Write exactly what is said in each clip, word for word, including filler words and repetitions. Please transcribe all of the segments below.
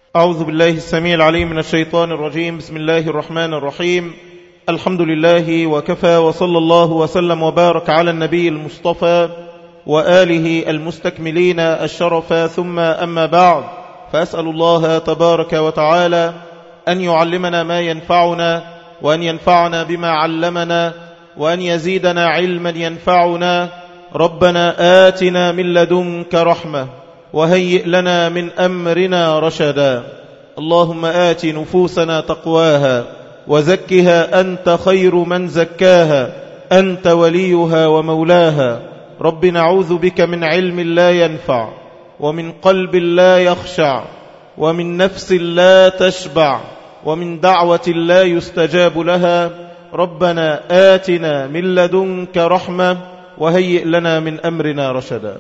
أعوذ بالله السميع العليم من الشيطان الرجيم. بسم الله الرحمن الرحيم. الحمد لله وكفى، وصلى الله وسلم وبارك على النبي المصطفى وآله المستكملين الشرف، ثم أما بعد، فأسأل الله تبارك وتعالى أن يعلمنا ما ينفعنا، وأن ينفعنا بما علمنا، وأن يزيدنا علما ينفعنا. ربنا آتنا من لدنك رحمة وهيئ لنا من أمرنا رشدا. اللهم آت نفوسنا تقواها وزكها أنت خير من زكاها، أنت وليها ومولاها. رب نعوذ بك من علم لا ينفع، ومن قلب لا يخشع، ومن نفس لا تشبع، ومن دعوة لا يستجاب لها. ربنا آتنا من لدنك رحمة وهيئ لنا من أمرنا رشدا.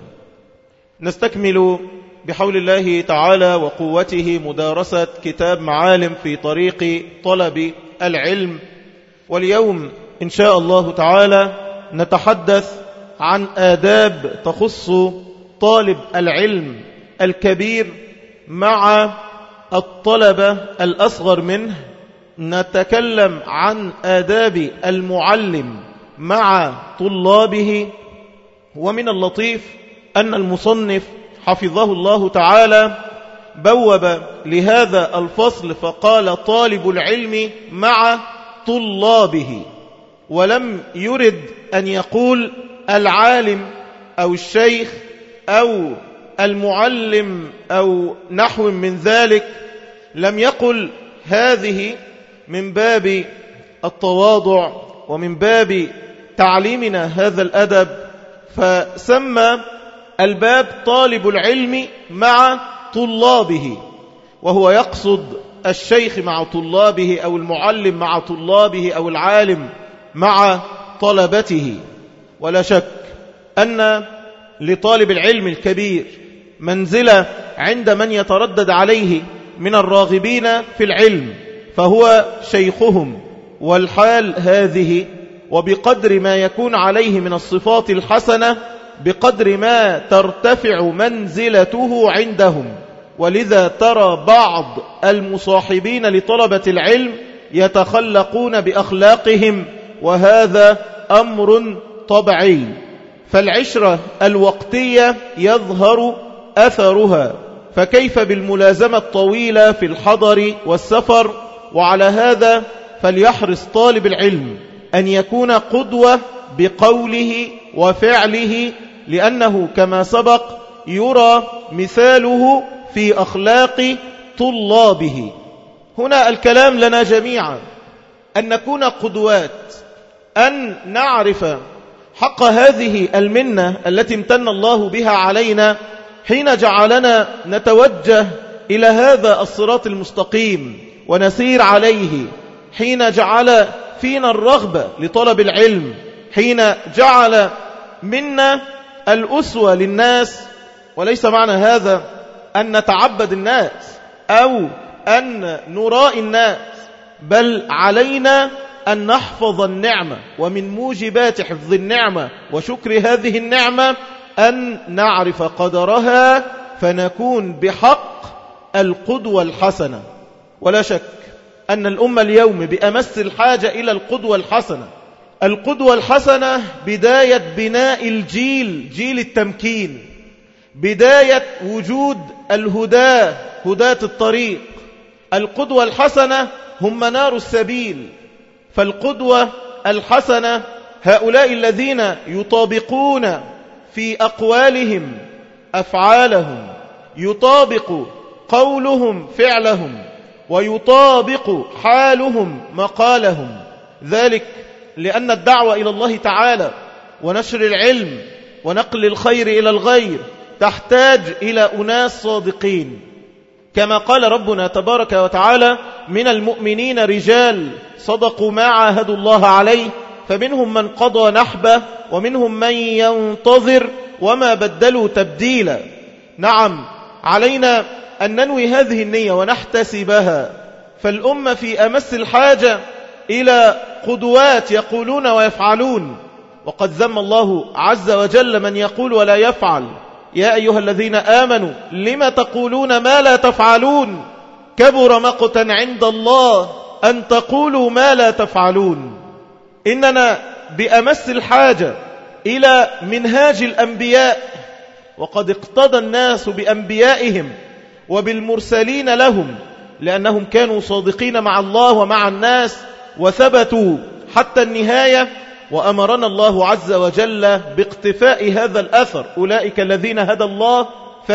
نستكمل بحول الله تعالى وقوته مدارسة كتاب معالم في طريق طلب العلم، واليوم إن شاء الله تعالى نتحدث عن آداب تخص طالب العلم الكبير مع الطلبة الأصغر منه. نتكلم عن آداب المعلم مع طلابه. ومن اللطيف أن المصنف حفظه الله تعالى بوب لهذا الفصل فقال طالب العلم مع طلابه، ولم يرد أن يقول العالم أو الشيخ أو المعلم أو نحو من ذلك. لم يقل هذه من باب التواضع ومن باب تعليمنا هذا الأدب، فسمى الباب طالب العلم مع طلابه، وهو يقصد الشيخ مع طلابه أو المعلم مع طلابه أو العالم مع طلبته. ولا شك أن لطالب العلم الكبير منزلة عند من يتردد عليه من الراغبين في العلم، فهو شيخهم، والحال هذه. وبقدر ما يكون عليه من الصفات الحسنة بقدر ما ترتفع منزلته عندهم. ولذا ترى بعض المصاحبين لطلبة العلم يتخلقون بأخلاقهم، وهذا أمر طبيعي. فالعشرة الوقتية يظهر أثرها، فكيف بالملازمة الطويلة في الحضر والسفر؟ وعلى هذا فليحرص طالب العلم أن يكون قدوة بقوله وفعله، لأنه كما سبق يرى مثاله في أخلاق طلابه. هنا الكلام لنا جميعا أن نكون قدوات، أن نعرف حق هذه المنة التي امتن الله بها علينا حين جعلنا نتوجه إلى هذا الصراط المستقيم ونسير عليه، حين جعل فينا الرغبة لطلب العلم، حين جعل منا الأسوة للناس. وليس معنى هذا أن نتعبد الناس أو أن نراء الناس، بل علينا أن نحفظ النعمة، ومن موجبات حفظ النعمة وشكر هذه النعمة أن نعرف قدرها، فنكون بحق القدوة الحسنة. ولا شك أن الأمة اليوم بأمس الحاجة إلى القدوة الحسنة. القدوة الحسنة بداية بناء الجيل، جيل التمكين، بداية وجود الهداة، هداة الطريق. القدوة الحسنة هم منار السبيل. فالقدوة الحسنة هؤلاء الذين يطابقون في أقوالهم أفعالهم، يطابق قولهم فعلهم، ويطابق حالهم مقالهم. ذلك لأن الدعوة إلى الله تعالى ونشر العلم ونقل الخير إلى الغير تحتاج إلى أناس صادقين، كما قال ربنا تبارك وتعالى: من المؤمنين رجال صدقوا ما عاهدوا الله عليه، فمنهم من قضى نحبه ومنهم من ينتظر وما بدلوا تبديلا. نعم، علينا أن ننوي هذه النية ونحتسبها. فالأمة في أمس الحاجة إلى قدوات يقولون ويفعلون. وقد ذم الله عز وجل من يقول ولا يفعل: يا أيها الذين آمنوا لم تقولون ما لا تفعلون؟ كبر مقتا عند الله أن تقولوا ما لا تفعلون. إننا بأمس الحاجة إلى منهاج الأنبياء، وقد اقتدى الناس بأنبيائهم وبالمرسلين لهم، لأنهم كانوا صادقين مع الله ومع الناس وثبتوا حتى النهاية. وأمرنا الله عز وجل باقتفاء هذا الأثر: أولئك الذين هدى الله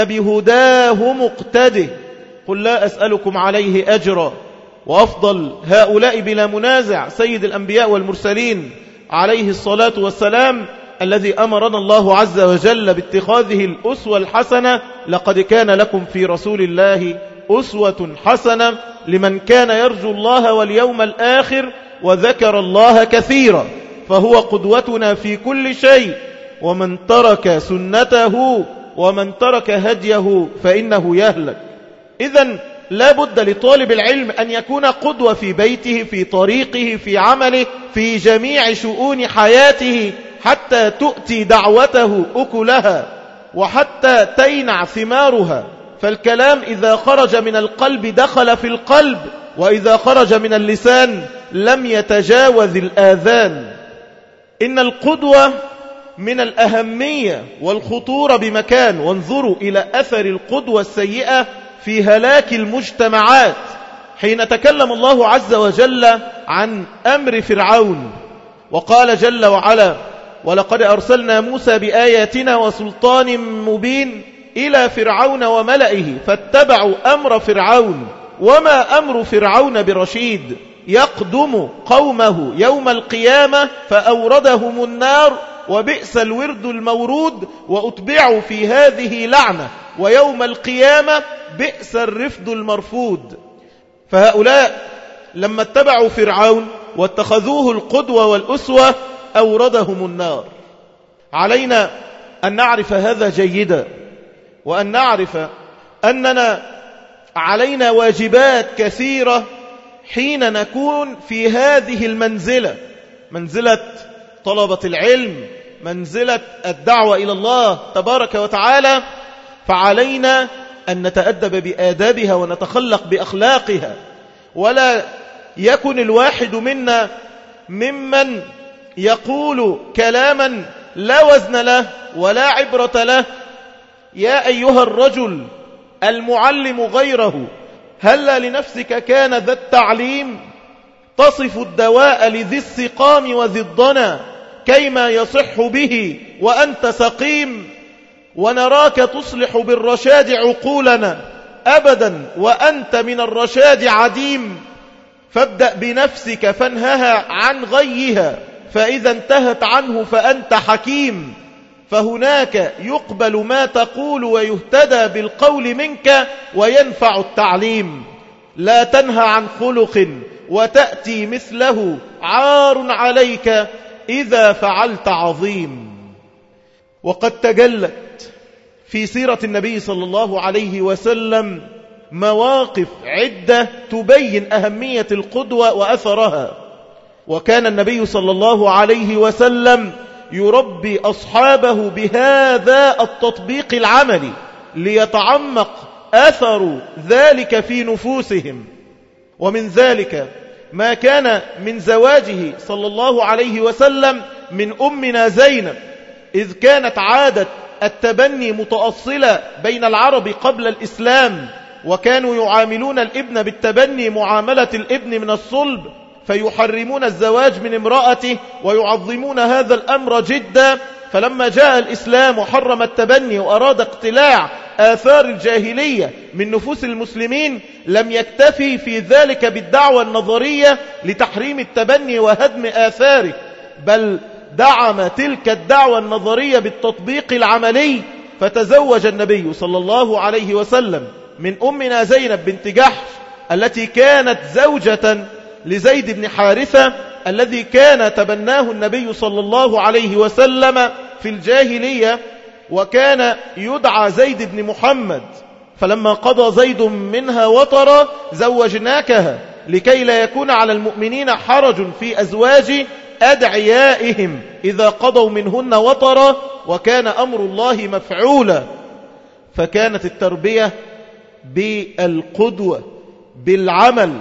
فبهداه مقتده، قل لا أسألكم عليه أجرا. وأفضل هؤلاء بلا منازع سيد الأنبياء والمرسلين عليه الصلاة والسلام، الذي أمرنا الله عز وجل باتخاذه الأسوة الحسنة: لقد كان لكم في رسول الله أسوة حسنة لمن كان يرجو الله واليوم الآخر وذكر الله كثيرا. فهو قدوتنا في كل شيء، ومن ترك سنته ومن ترك هديه فإنه يهلك. إذن لا بد لطالب العلم أن يكون قدوة في بيته، في طريقه، في عمله، في جميع شؤون حياته، حتى تؤتي دعوته أكلها وحتى تينع ثمارها. فالكلام إذا خرج من القلب دخل في القلب، وإذا خرج من اللسان لم يتجاوز الآذان. إن القدوة من الأهمية والخطورة بمكان. وانظروا إلى أثر القدوة السيئة في هلاك المجتمعات، حين تكلم الله عز وجل عن أمر فرعون وقال جل وعلا: ولقد أرسلنا موسى بآياتنا وسلطان مبين إلى فرعون وملئه فاتبعوا أمر فرعون وما أمر فرعون برشيد يقدم قومه يوم القيامة فأوردهم النار وبئس الورد المورود وأتبعوا في هذه لعنة ويوم القيامة بئس الرفد المرفود. فهؤلاء لما اتبعوا فرعون واتخذوه القدوة والأسوة أوردهم النار. علينا أن نعرف هذا جيدا، وأن نعرف أننا علينا واجبات كثيرة حين نكون في هذه المنزلة، منزلة طلبة العلم، منزلة الدعوة إلى الله تبارك وتعالى. فعلينا أن نتأدب بآدابها ونتخلق بأخلاقها، ولا يكن الواحد منا ممن يقول كلاما لا وزن له ولا عبرة له. يا أيها الرجل المعلم غيره، هل لنفسك كان ذا التعليم تصف الدواء لذي السقام وذي الضنا كيما يصح به وأنت سقيم، ونراك تصلح بالرشاد عقولنا أبدا وأنت من الرشاد عديم. فابدأ بنفسك فانهها عن غيها، فإذا انتهت عنه فأنت حكيم. فهناك يقبل ما تقول ويهتدى بالقول منك وينفع التعليم. لا تنهى عن خلق وتأتي مثله، عار عليك إذا فعلت عظيم. وقد تجلت في سيرة النبي صلى الله عليه وسلم مواقف عدة تبين أهمية القدوة وأثرها. وكان النبي صلى الله عليه وسلم يربي أصحابه بهذا التطبيق العملي ليتعمق أثر ذلك في نفوسهم. ومن ذلك ما كان من زواجه صلى الله عليه وسلم من أمنا زينب، إذ كانت عادة التبني متأصلة بين العرب قبل الإسلام، وكانوا يعاملون الابن بالتبني معاملة الابن من الصلب، فيحرمون الزواج من امرأته ويعظمون هذا الأمر جدا. فلما جاء الإسلام وحرم التبني وأراد اقتلاع آثار الجاهلية من نفوس المسلمين، لم يكتفي في ذلك بالدعوة النظرية لتحريم التبني وهدم آثاره، بل دعم تلك الدعوة النظرية بالتطبيق العملي. فتزوج النبي صلى الله عليه وسلم من أمنا زينب بنت جحش التي كانت زوجة لزيد بن حارثة الذي كان تبناه النبي صلى الله عليه وسلم في الجاهلية، وكان يدعى زيد بن محمد. فلما قضى زيد منها وطرا زوجناكها لكي لا يكون على المؤمنين حرج في أزواج أدعيائهم إذا قضوا منهن وطرا، وكان أمر الله مفعولا. فكانت التربية بالقدوة، بالعمل.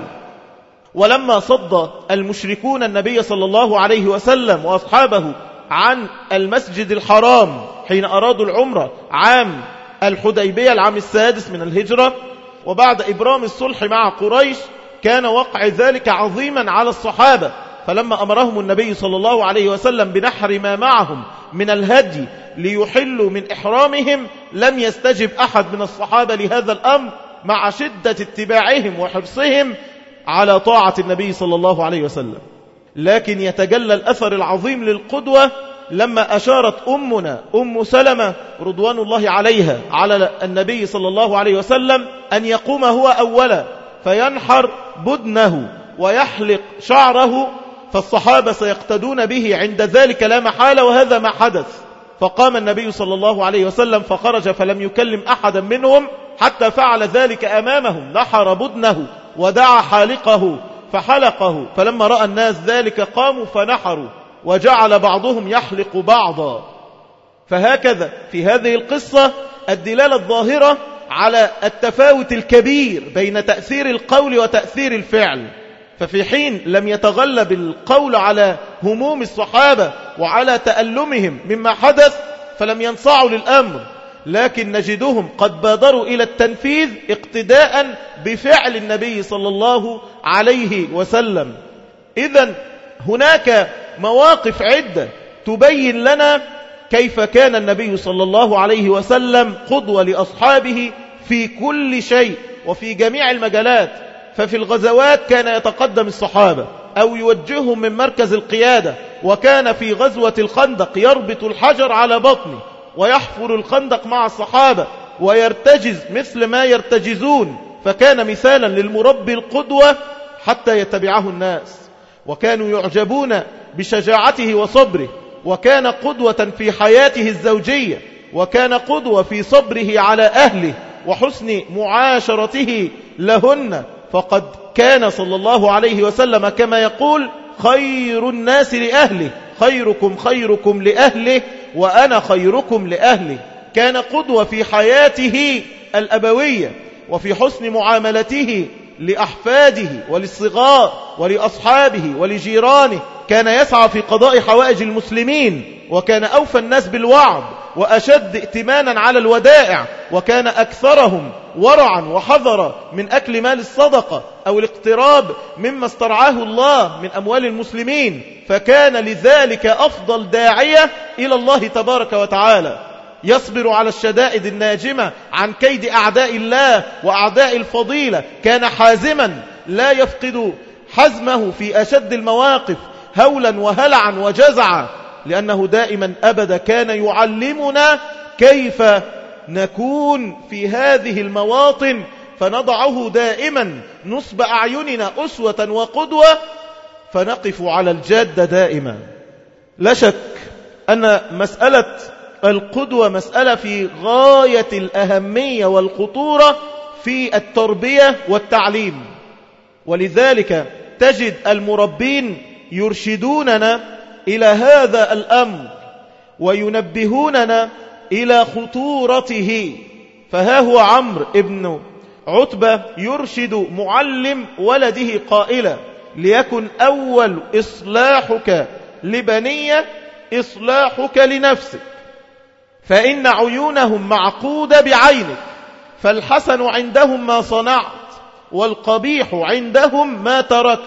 ولما صد المشركون النبي صلى الله عليه وسلم وأصحابه عن المسجد الحرام حين أرادوا العمرة عام الحديبية العام السادس من الهجرة، وبعد إبرام الصلح مع قريش، كان وقع ذلك عظيما على الصحابة، فلما أمرهم النبي صلى الله عليه وسلم بنحر ما معهم من الهدي ليحلوا من إحرامهم، لم يستجب أحد من الصحابة لهذا الأمر مع شدة اتباعهم وحرصهم على طاعة النبي صلى الله عليه وسلم. لكن يتجلى الأثر العظيم للقدوة لما أشارت أمنا أم سلمة رضوان الله عليها على النبي صلى الله عليه وسلم أن يقوم هو أولا فينحر بدنه ويحلق شعره، فالصحابة سيقتدون به عند ذلك لا محالة، وهذا ما حدث. فقام النبي صلى الله عليه وسلم فخرج فلم يكلم أحدا منهم حتى فعل ذلك أمامهم، نحر بدنه ودعا حالقه فحلقه، فلما رأى الناس ذلك قاموا فنحروا، وجعل بعضهم يحلق بعضا. فهكذا في هذه القصة الدلالة الظاهرة على التفاوت الكبير بين تأثير القول وتأثير الفعل. ففي حين لم يتغلب القول على هموم الصحابة وعلى تألمهم مما حدث فلم ينصعوا للأمر، لكن نجدهم قد بادروا إلى التنفيذ اقتداء بفعل النبي صلى الله عليه وسلم. إذن هناك مواقف عدة تبين لنا كيف كان النبي صلى الله عليه وسلم قدوة لأصحابه في كل شيء وفي جميع المجالات. ففي الغزوات كان يتقدم الصحابة أو يوجههم من مركز القيادة، وكان في غزوة الخندق يربط الحجر على بطنه ويحفر الخندق مع الصحابة ويرتجز مثل ما يرتجزون، فكان مثالا للمربي القدوة حتى يتبعه الناس، وكانوا يعجبون بشجاعته وصبره، وكان قدوة في حياته الزوجية، وكان قدوة في صبره على أهله وحسن معاشرته لهن. فقد كان صلى الله عليه وسلم كما يقول خير الناس لأهله، خيركم خيركم لأهله وأنا خيركم لأهله. كان قدوة في حياته الأبوية وفي حسن معاملته لأحفاده وللصغار ولأصحابه ولجيرانه، كان يسعى في قضاء حوائج المسلمين، وكان أوفى الناس بالوعد وأشد ائتمانا على الودائع، وكان أكثرهم ورعا وحذرا من أكل مال الصدقة أو الاقتراب مما استرعاه الله من أموال المسلمين، فكان لذلك أفضل داعية إلى الله تبارك وتعالى، يصبر على الشدائد الناجمة عن كيد أعداء الله وأعداء الفضيلة، كان حازما لا يفقد حزمه في أشد المواقف هولا وهلعا وجزعا، لأنه دائما أبدا كان يعلمنا كيف نكون في هذه المواطن، فنضعه دائما نصب أعيننا أسوة وقدوة، فنقف على الجادة دائما. لا شك أن مسألة القدوة مسألة في غاية الأهمية والخطورة في التربية والتعليم، ولذلك تجد المربين يرشدوننا إلى هذا الأمر وينبهوننا إلى خطورته. فها هو عمرو ابن عتبة يرشد معلم ولده قائلا: ليكن أول إصلاحك لبنية إصلاحك لنفسك، فإن عيونهم معقودة بعينك، فالحسن عندهم ما صنعت والقبيح عندهم ما تركت.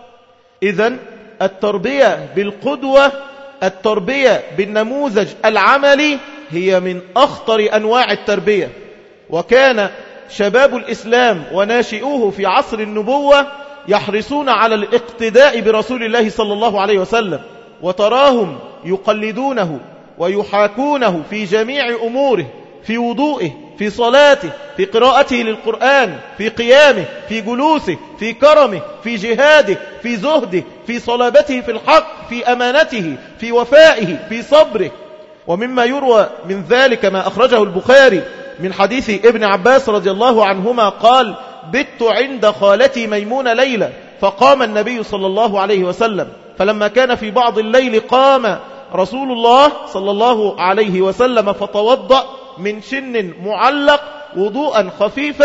إذن التربية بالقدوة، التربية بالنموذج العملي هي من أخطر أنواع التربية. وكان شباب الإسلام وناشئوه في عصر النبوة يحرصون على الاقتداء برسول الله صلى الله عليه وسلم، وتراهم يقلدونه ويحاكونه في جميع أموره، في وضوئه، في صلاته، في قراءته للقرآن، في قيامه، في جلوسه، في كرمه، في جهاده، في زهده، في صلابته في الحق، في أمانته، في وفائه، في صبره. ومما يروى من ذلك ما أخرجه البخاري من حديث ابن عباس رضي الله عنهما قال: بت عند خالتي ميمونة ليلة، فقام النبي صلى الله عليه وسلم، فلما كان في بعض الليل قام رسول الله صلى الله عليه وسلم فتوضأ من شن معلق وضوءا خفيفا،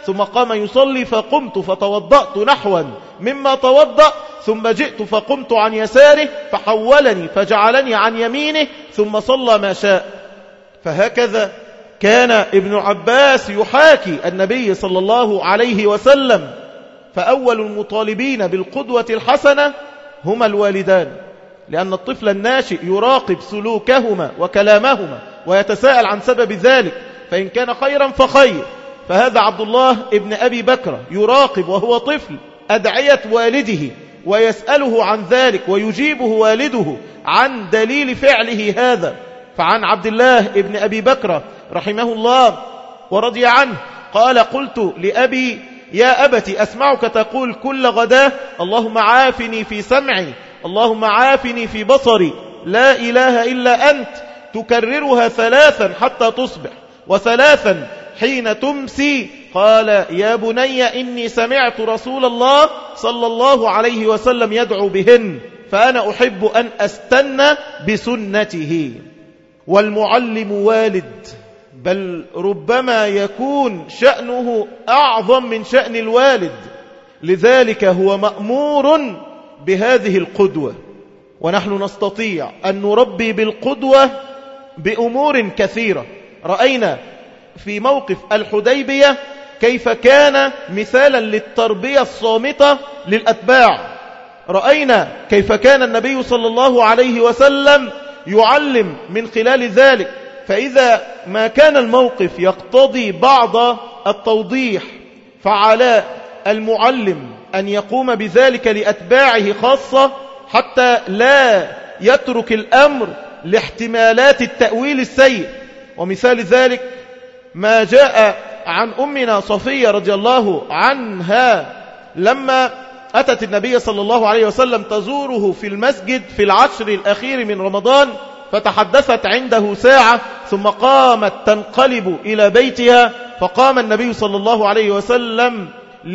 ثم قام يصلي فقمت فتوضأت نحوا مما توضأ ثم جئت فقمت عن يساره فحولني فجعلني عن يمينه ثم صلى ما شاء. فهكذا كان ابن عباس يحاكي النبي صلى الله عليه وسلم. فأول المطالبين بالقدوة الحسنة هما الوالدان، لأن الطفل الناشئ يراقب سلوكهما وكلامهما ويتساءل عن سبب ذلك، فإن كان خيرا فخير. فهذا عبد الله ابن أبي بكر يراقب وهو طفل أدعية والده ويسأله عن ذلك ويجيبه والده عن دليل فعله هذا. فعن عبد الله ابن أبي بكر رحمه الله ورضي عنه قال: قلت لأبي: يا أبت أسمعك تقول كل غداة اللهم عافني في سمعي، اللهم عافني في بصري، لا إله إلا أنت، تكررها ثلاثا حتى تصبح وثلاثا حين تمسي. قال: يا بني إني سمعت رسول الله صلى الله عليه وسلم يدعو بهن، فأنا أحب أن أستنى بسنته. والمعلم والد، بل ربما يكون شأنه أعظم من شأن الوالد، لذلك هو مأمور بهذه القدوة. ونحن نستطيع أن نربي بالقدوة بأمور كثيرة. رأينا في موقف الحديبية كيف كان مثالا للتربية الصامتة للأتباع. رأينا كيف كان النبي صلى الله عليه وسلم يعلم من خلال ذلك. فإذا ما كان الموقف يقتضي بعض التوضيح فعلى المعلم أن يقوم بذلك لأتباعه خاصة، حتى لا يترك الأمر لاحتمالات التأويل السيء. ومثال ذلك ما جاء عن أمنا صفية رضي الله عنها لما أتت النبي صلى الله عليه وسلم تزوره في المسجد في العشر الأخير من رمضان، فتحدثت عنده ساعة ثم قامت تنقلب إلى بيتها، فقام النبي صلى الله عليه وسلم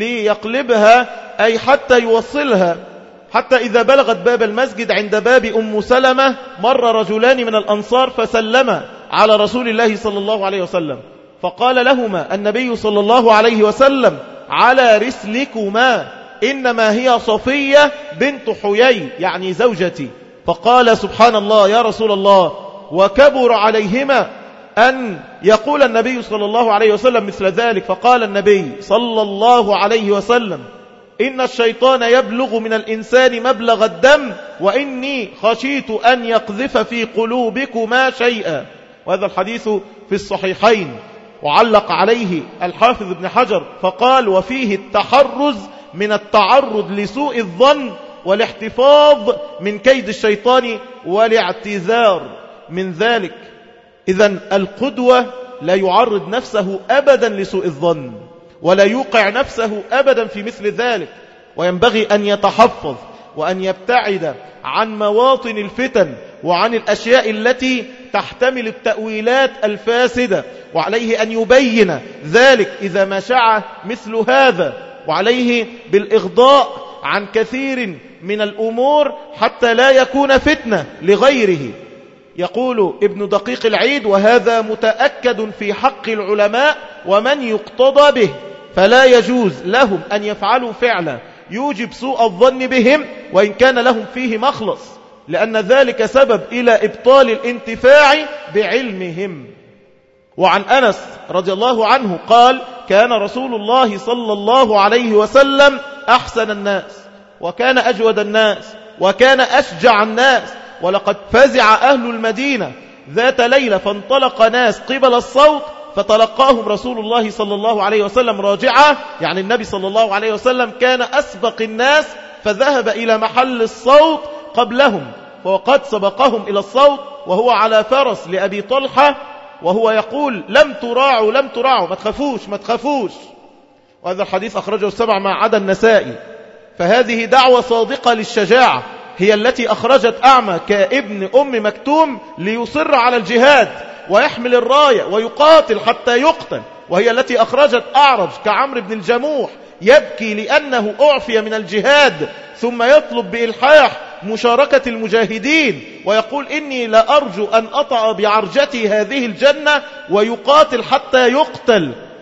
ليقلبها أي حتى يوصلها، حتى إذا بلغت باب المسجد عند باب أم سلمة مر رجلان من الأنصار فسلما على رسول الله صلى الله عليه وسلم، فقال لهما النبي صلى الله عليه وسلم: على رسلكما، إنما هي صفية بنت حيي يعني زوجتي. فقال: سبحان الله يا رسول الله. وكبر عليهما أن يقول النبي صلى الله عليه وسلم مثل ذلك. فقال النبي صلى الله عليه وسلم: إن الشيطان يبلغ من الإنسان مبلغ الدم، وإني خشيت أن يقذف في قلوبكما شيئا. وهذا الحديث في الصحيحين. وعلق عليه الحافظ ابن حجر فقال: وفيه التحرز من التعرض لسوء الظن والاحتفاظ من كيد الشيطان والاعتذار من ذلك. إذن القدوة لا يعرض نفسه أبدا لسوء الظن ولا يوقع نفسه أبدا في مثل ذلك، وينبغي أن يتحفظ وأن يبتعد عن مواطن الفتن وعن الأشياء التي تحتمل التأويلات الفاسدة، وعليه أن يبين ذلك إذا ما شاع مثل هذا، وعليه بالإغضاء عن كثير من الأمور حتى لا يكون فتنة لغيره. يقول ابن دقيق العيد: وهذا متأكد في حق العلماء ومن يقتضى به، فلا يجوز لهم أن يفعلوا فعلا يوجب سوء الظن بهم وإن كان لهم فيه مخلص، لأن ذلك سبب إلى إبطال الانتفاع بعلمهم. وعن أنس رضي الله عنه قال: كان رسول الله صلى الله عليه وسلم أحسن الناس، وكان أجود الناس، وكان أشجع الناس، ولقد فزع أهل المدينة ذات ليلة فانطلق ناس قبل الصوت فتلقاهم رسول الله صلى الله عليه وسلم راجعا، يعني النبي صلى الله عليه وسلم كان أسبق الناس فذهب إلى محل الصوت قبلهم، وقد سبقهم إلى الصوت وهو على فرس لأبي طلحة، وهو يقول: لم تراعوا لم تراعوا، ما تخافوش ما تخافوش. وهذا الحديث أخرجه السبع ما عدا النسائي. فهذه دعوة صادقة للشجاعة هي التي أخرجت أعمى كابن أم مكتوم ليصر على الجهاد ويحمل الراية ويقاتل حتى يقتل، وهي التي أخرجت أعرج كعمرو بن الجموح يبكي لأنه أعفي من الجهاد ثم يطلب بإلحاح مشاركة المجاهدين ويقول: إني لأرجو أن أطع بعرجتي هذه الجنة، ويقاتل حتى يقتل.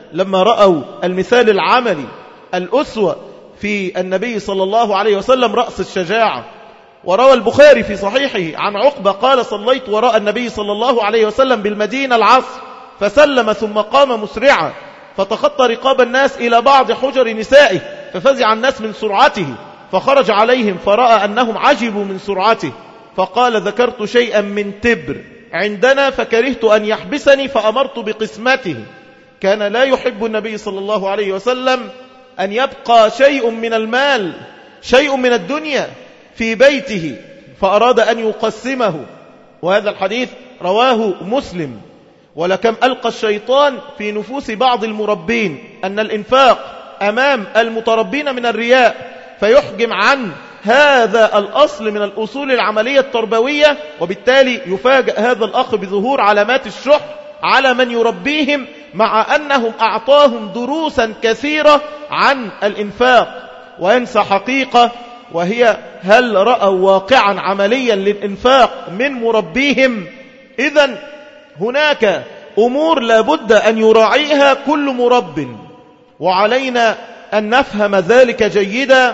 لما رأوا المثال العملي الأسوة في النبي صلى الله عليه وسلم رأس الشجاعة. وروى البخاري في صحيحه عن عقبة قال: صليت وراء النبي صلى الله عليه وسلم بالمدينة العصر، فسلم ثم قام مسرعا، فتخطى رقاب الناس إلى بعض حجر نسائه، ففزع الناس من سرعته، فخرج عليهم فرأى أنهم عجبوا من سرعته، فقال: ذكرت شيئا من تبر عندنا فكرهت أن يحبسني فأمرت بقسمته. كان لا يحب النبي صلى الله عليه وسلم أن يبقى شيء من المال، شيء من الدنيا في بيته، فأراد أن يقسمه. وهذا الحديث رواه مسلم. ولكم ألقى الشيطان في نفوس بعض المربين أن الإنفاق أمام المتربين من الرياء، فيحجم عن هذا الأصل من الأصول العملية التربوية، وبالتالي يفاجأ هذا الأخ بظهور علامات الشح على من يربيهم، مع أنهم أعطاهم دروسا كثيرة عن الإنفاق، وينسى حقيقة، وهي هل رأوا واقعا عمليا للإنفاق من مربيهم؟ إذن هناك أمور لابد أن يراعيها كل مرب، وعلينا أن نفهم ذلك جيدا،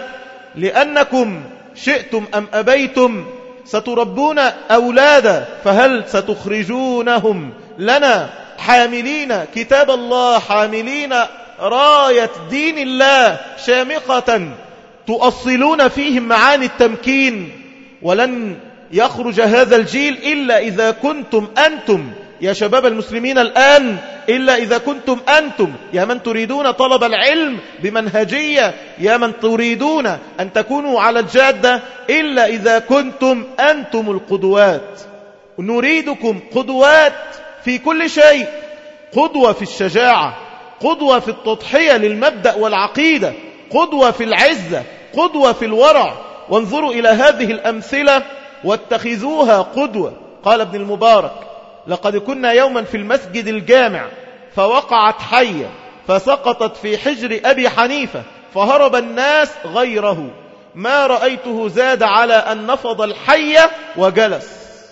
لأنكم شئتم أم أبيتم ستربون أولادا، فهل ستخرجونهم لنا حاملين كتاب الله، حاملين راية دين الله شامخة تؤصلون فيهم معاني التمكين؟ ولن يخرج هذا الجيل إلا إذا كنتم أنتم يا شباب المسلمين الآن، إلا إذا كنتم أنتم يا من تريدون طلب العلم بمنهجية، يا من تريدون أن تكونوا على الجادة، إلا إذا كنتم أنتم القدوات. نريدكم قدوات في كل شيء، قدوة في الشجاعة، قدوة في التضحية للمبدأ والعقيدة، قدوة في العزة، قدوة في الورع. وانظروا إلى هذه الأمثلة واتخذوها قدوة. قال ابن المبارك: لقد كنا يوما في المسجد الجامع فوقعت حية فسقطت في حجر أبي حنيفة فهرب الناس غيره، ما رأيته زاد على أن نفض الحية وجلس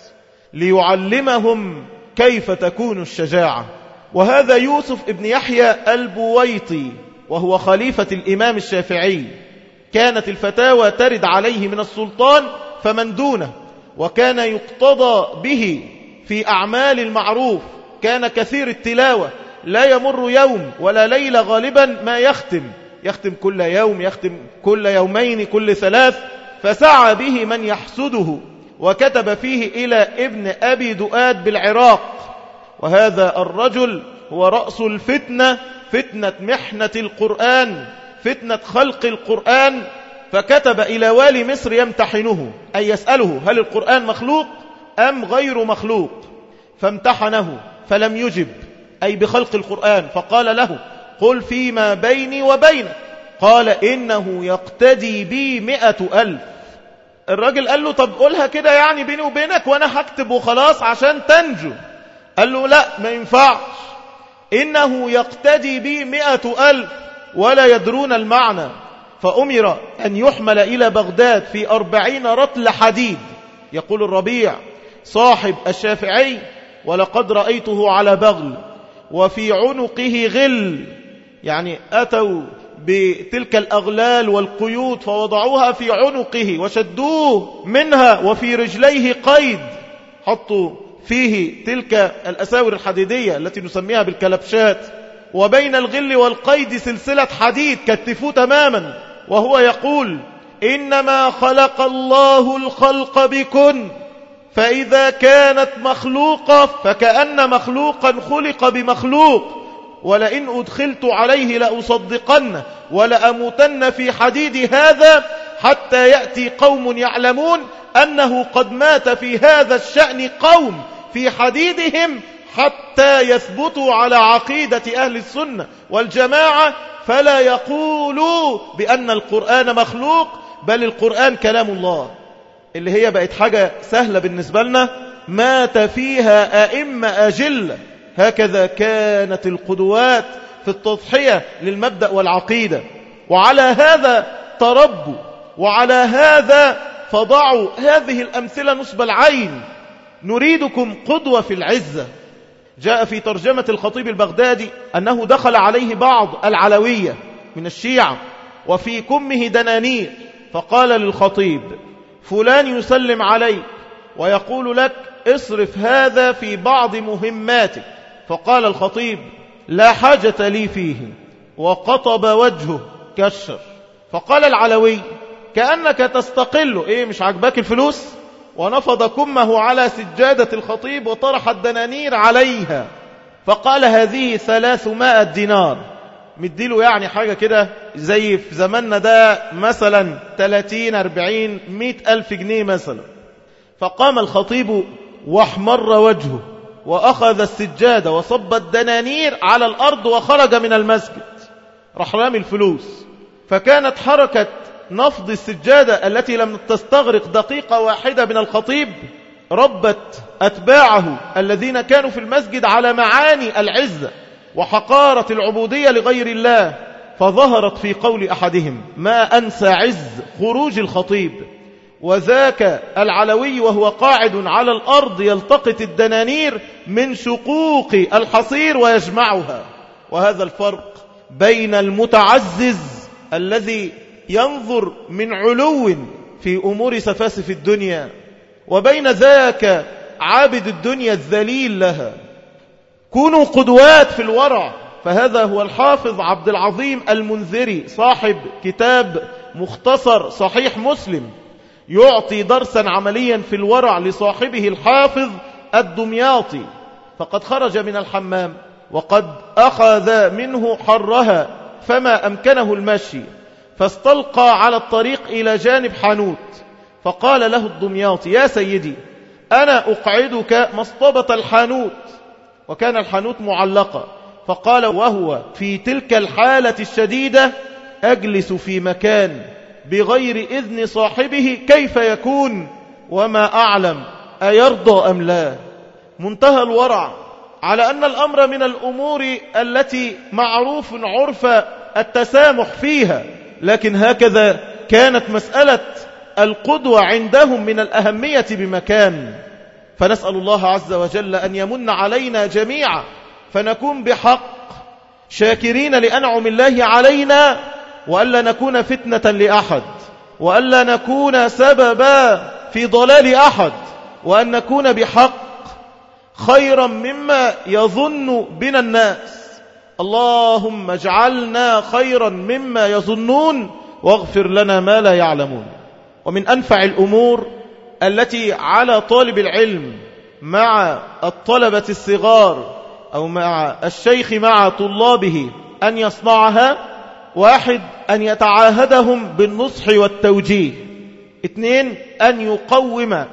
ليعلمهم كيف تكون الشجاعة. وهذا يوسف ابن يحيى البويطي، وهو خليفة الإمام الشافعي. كانت الفتاوى ترد عليه من السلطان فمن دونه، وكان يقتضى به في أعمال المعروف، كان كثير التلاوة، لا يمر يوم ولا ليلة غالبا ما يختم، يختم كل يوم، يختم كل يومين، كل ثلاث. فسعى به من يحسده، وكتب فيه إلى ابن أبي دؤاد بالعراق. وهذا الرجل هو رأس الفتنة، فتنة محنة القرآن، فتنة خلق القرآن. فكتب إلى والي مصر يمتحنه، أي يسأله هل القرآن مخلوق أم غير مخلوق؟ فامتحنه فلم يجب، أي بخلق القرآن. فقال له: قل فيما بيني وبينك. قال: إنه يقتدي بي مئة ألف. الراجل قال له: طب قولها كده يعني بيني وبينك وأنا هكتب وخلاص عشان تنجو. قال له: لا، ما ينفعش، إنه يقتدي بي مئة ألف ولا يدرون المعنى. فأمر أن يحمل إلى بغداد في أربعين رطل حديد. يقول الربيع صاحب الشافعي: ولقد رأيته على بغل وفي عنقه غل، يعني أتوا بتلك الأغلال والقيود فوضعوها في عنقه وشدوه منها، وفي رجليه قيد، حطوا فيه تلك الأساور الحديدية التي نسميها بالكلبشات، وبين الغل والقيد سلسلة حديد كتفوه تماما، وهو يقول: إنما خلق الله الخلق بكن، فإذا كانت مخلوقة فكأن مخلوقا خلق بمخلوق، ولئن أدخلت عليه لأصدقن ولأموتن في حديد هذا حتى يأتي قوم يعلمون أنه قد مات في هذا الشأن قوم في حديدهم حتى يثبتوا على عقيدة أهل السنة والجماعة، فلا يقولوا بأن القرآن مخلوق، بل القرآن كلام الله، اللي هي بقت حاجة سهلة بالنسبة لنا، مات فيها أئمة أجلة. هكذا كانت القدوات في التضحية للمبدأ والعقيدة. وعلى هذا تربوا، وعلى هذا فضعوا هذه الأمثلة نصب العين. نريدكم قدوة في العزة، جاء في ترجمة الخطيب البغدادي أنه دخل عليه بعض العلوية من الشيعة وفي كمه دنانير، فقال للخطيب: فلان يسلم عليك ويقول لك اصرف هذا في بعض مهماتك. فقال الخطيب: لا حاجة لي فيه، وقطب وجهه كالشر. فقال العلوي: كأنك تستقل، إيه مش عجباك الفلوس؟ ونفض كمه على سجادة الخطيب وطرح الدنانير عليها، فقال: هذه ثلاثمائة دينار. مديله يعني حاجة كده زي في زماننا ده مثلا ثلاثين أربعين مئة ألف جنيه مثلا. فقام الخطيب واحمر وجهه وأخذ السجادة وصب الدنانير على الأرض وخرج من المسجد، راح رامي الفلوس. فكانت حركة نفض السجادة التي لم تستغرق دقيقة واحدة من الخطيب ربت أتباعه الذين كانوا في المسجد على معاني العزة وحقارة العبودية لغير الله، فظهرت في قول أحدهم: ما أنسى عز خروج الخطيب. وذاك العلوي وهو قاعد على الأرض يلتقط الدنانير من شقوق الحصير ويجمعها. وهذا الفرق بين المتعزز الذي ينظر من علو في أمور سفاسف الدنيا وبين ذاك عابد الدنيا الذليل لها. كونوا قدوات في الورع. فهذا هو الحافظ عبد العظيم المنذري صاحب كتاب مختصر صحيح مسلم، يعطي درسا عمليا في الورع لصاحبه الحافظ الدمياطي. فقد خرج من الحمام وقد أخذ منه حرها فما أمكنه المشي، فاستلقى على الطريق إلى جانب حانوت، فقال له الدمياطي: يا سيدي، أنا أقعدك مصطبة الحانوت. وكان الحانوت معلقة. فقال وهو في تلك الحالة الشديدة: أجلس في مكان بغير إذن صاحبه كيف يكون وما أعلم أيرضى أم لا. منتهى الورع على أن الأمر من الأمور التي معروف عرف التسامح فيها، لكن هكذا كانت مسألة القدوة عندهم من الأهمية بمكان. فنسأل الله عز وجل أن يمن علينا جميعا فنكون بحق شاكرين لأنعم الله علينا، وألا نكون فتنة لأحد، وألا نكون سببا في ضلال أحد، وأن نكون بحق خيرا مما يظن بنا الناس. اللهم اجعلنا خيرا مما يظنون واغفر لنا ما لا يعلمون. ومن أنفع الأمور التي على طالب العلم مع الطلبة الصغار أو مع الشيخ مع طلابه أن يصنعها: واحد، أن يتعاهدهم بالنصح والتوجيه. اثنين، أن يقوم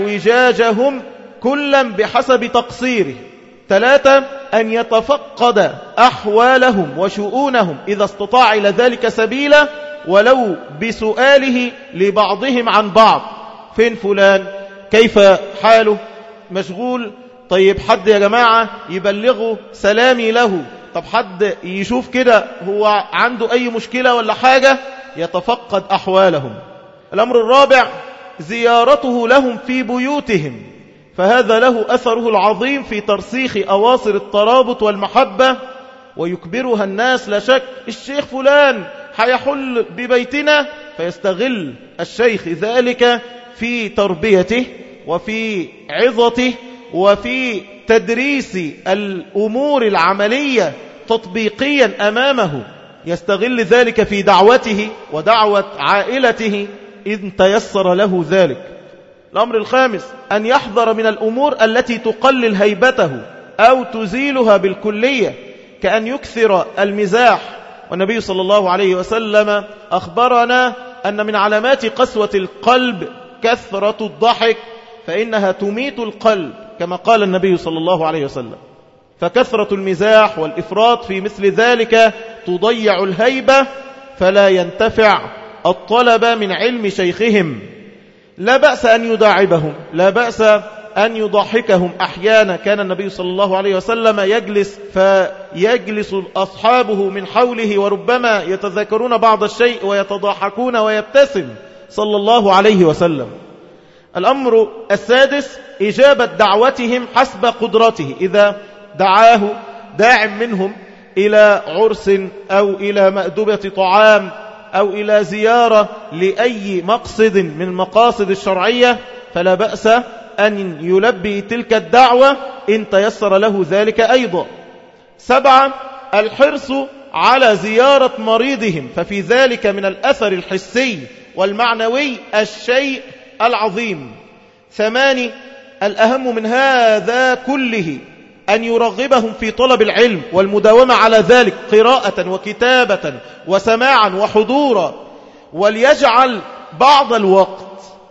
اعوجاجهم كلا بحسب تقصيره. ثلاثة، أن يتفقد أحوالهم وشؤونهم إذا استطاع إلى ذلك سبيلا، ولو بسؤاله لبعضهم عن بعض: فين فلان؟ كيف حاله؟ مشغول؟ طيب حد يا جماعة يبلغوا سلامي له. طب حد يشوف كده هو عنده أي مشكلة ولا حاجة؟ يتفقد أحوالهم. الأمر الرابع: زيارته لهم في بيوتهم، فهذا له أثره العظيم في ترسيخ أواصر الترابط والمحبة، ويكبرها الناس. لا شك الشيخ فلان حيحل ببيتنا، فيستغل الشيخ ذلك في تربيته وفي عظته وفي تدريس الأمور العملية تطبيقيا أمامه، يستغل ذلك في دعوته ودعوة عائلته إذ تيسر له ذلك. الأمر الخامس: أن يحذر من الأمور التي تقلل هيبته أو تزيلها بالكلية، كأن يكثر المزاح. والنبي صلى الله عليه وسلم أخبرنا أن من علامات قسوة القلب كثرة الضحك، فإنها تميت القلب، كما قال النبي صلى الله عليه وسلم. فكثرة المزاح والإفراط في مثل ذلك تضيع الهيبة، فلا ينتفع الطلبة من علم شيخهم. لا بأس أن يداعبهم، لا بأس أن يضحكهم. أحيانا كان النبي صلى الله عليه وسلم يجلس فيجلس أصحابه من حوله، وربما يتذكرون بعض الشيء ويتضحكون ويبتسم صلى الله عليه وسلم. الأمر السادس: إجابة دعوتهم حسب قدرته. إذا دعاه داع منهم إلى عرس أو إلى مأدبة طعام أو إلى زيارة لأي مقصد من المقاصد الشرعية، فلا بأس أن يلبي تلك الدعوة إن تيسر له ذلك أيضا. سبعة، الحرص على زيارة مريضهم، ففي ذلك من الأثر الحسي والمعنوي الشيء العظيم. ثماني، الأهم من هذا كله أن يرغبهم في طلب العلم والمداومة على ذلك قراءة وكتابة وسماعا وحضورا، وليجعل بعض الوقت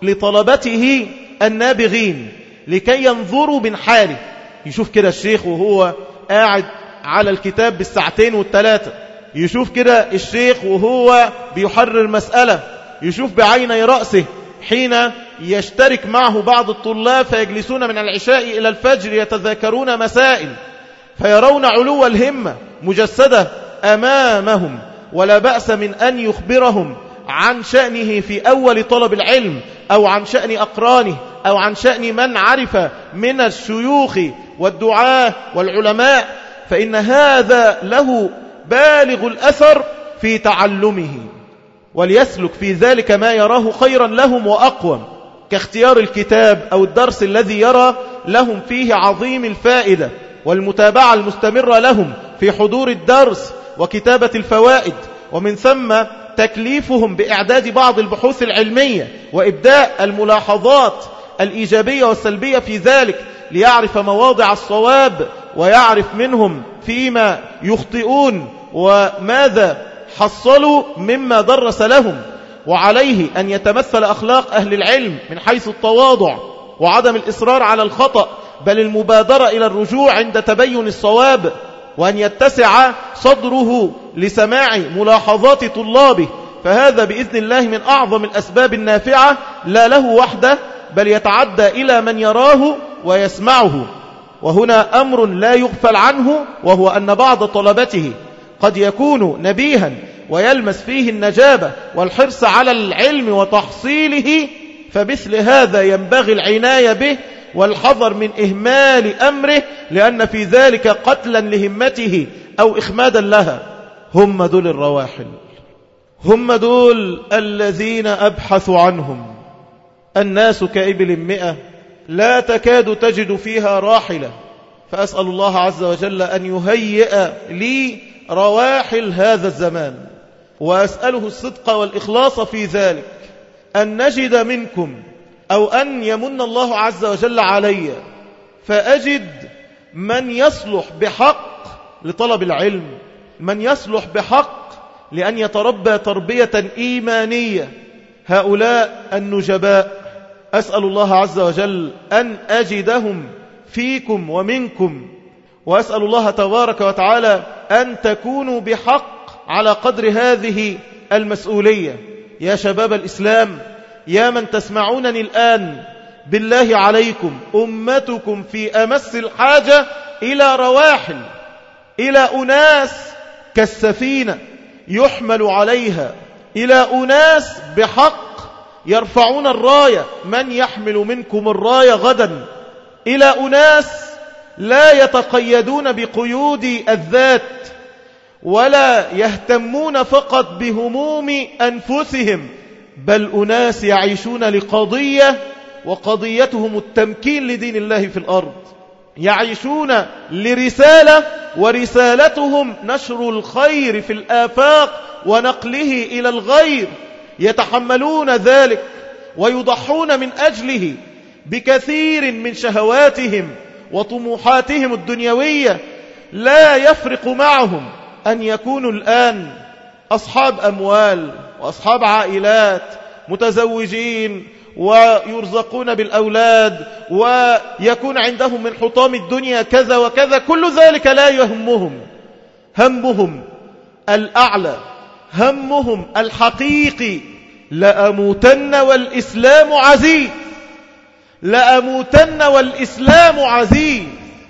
لطلبته النابغين لكي ينظروا من حاله. يشوف كده الشيخ وهو قاعد على الكتاب بالساعتين والثلاثة، يشوف كده الشيخ وهو بيحرر مسألة، يشوف بعيني رأسه حين يشترك معه بعض الطلاب فيجلسون من العشاء إلى الفجر يتذاكرون مسائل، فيرون علو الهمة مجسدة أمامهم، ولا بأس من أن يخبرهم عن شأنه في أول طلب العلم أو عن شأن أقرانه أو عن شأن من عرف من الشيوخ والدعاة والعلماء، فإن هذا له بالغ الأثر في تعلمه، وليسلك في ذلك ما يراه خيرا لهم وأقوم، كاختيار الكتاب أو الدرس الذي يرى لهم فيه عظيم الفائدة، والمتابعة المستمرة لهم في حضور الدرس وكتابة الفوائد، ومن ثم تكليفهم بإعداد بعض البحوث العلمية وإبداء الملاحظات الإيجابية والسلبية في ذلك، ليعرف مواضع الصواب ويعرف منهم فيما يخطئون وماذا حصلوا مما درس لهم. وعليه أن يتمثل أخلاق أهل العلم من حيث التواضع وعدم الإصرار على الخطأ، بل المبادرة إلى الرجوع عند تبين الصواب، وأن يتسع صدره لسماع ملاحظات طلابه، فهذا بإذن الله من أعظم الأسباب النافعة لا له وحده، بل يتعدى إلى من يراه ويسمعه. وهنا أمر لا يغفل عنه، وهو أن بعض طلبته قد يكون نبيها ويلمس فيه النجابة والحرص على العلم وتحصيله، فمثل هذا ينبغي العناية به والحذر من إهمال أمره، لأن في ذلك قتلا لهمته أو إخمادا لها. هم دول الرواحل، هم دول الذين أبحث عنهم. الناس كإبل مئة لا تكاد تجد فيها راحلة، فأسأل الله عز وجل أن يهيئ لي رواحل هذا الزمان، وأسأله الصدق والإخلاص في ذلك، أن نجد منكم أو أن يمن الله عز وجل علي فأجد من يصلح بحق لطلب العلم، من يصلح بحق لأن يتربى تربية إيمانية. هؤلاء النجباء أسأل الله عز وجل أن أجدهم فيكم ومنكم، وأسأل الله تبارك وتعالى أن تكونوا بحق على قدر هذه المسؤولية. يا شباب الإسلام، يا من تسمعونني الآن، بالله عليكم أمتكم في أمس الحاجة إلى رواحل، إلى أناس كالسفينة يحمل عليها، إلى أناس بحق يرفعون الراية، من يحمل منكم الراية غدا، إلى أناس لا يتقيدون بقيود الذات ولا يهتمون فقط بهموم أنفسهم، بل أناس يعيشون لقضية، وقضيتهم التمكين لدين الله في الأرض، يعيشون لرسالة، ورسالتهم نشر الخير في الآفاق ونقله إلى الغير، يتحملون ذلك ويضحون من أجله بكثير من شهواتهم وطموحاتهم الدنيوية. لا يفرق معهم أن يكونوا الآن أصحاب أموال وأصحاب عائلات، متزوجين ويرزقون بالأولاد، ويكون عندهم من حطام الدنيا كذا وكذا، كل ذلك لا يهمهم. همهم الأعلى، همهم الحقيقي، لأموتن والإسلام عزيز، لأموتن والإسلام عزيز،